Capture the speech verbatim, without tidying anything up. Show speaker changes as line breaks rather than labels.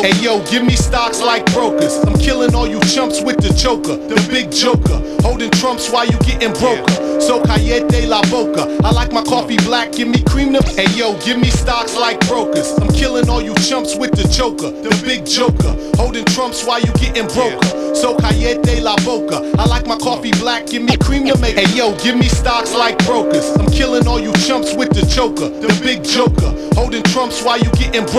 broke. Hey yo, give me stocks like brokers. I'm killing all you chumps with the choker, the big joker. Holding trumps while you getting broker. So callete la boca. I like my coffee black, give me cream to. Hey yo, give me stocks like brokers. I'm killing all you chumps with the choker, the big joker. Holding trumps while you getting broker. So callete la boca. I like my coffee black, give me cream to make. Hey yo, give me stocks like brokers. I'm killing all you chumps with the choker, the big joker. Holding trumps while you getting broke.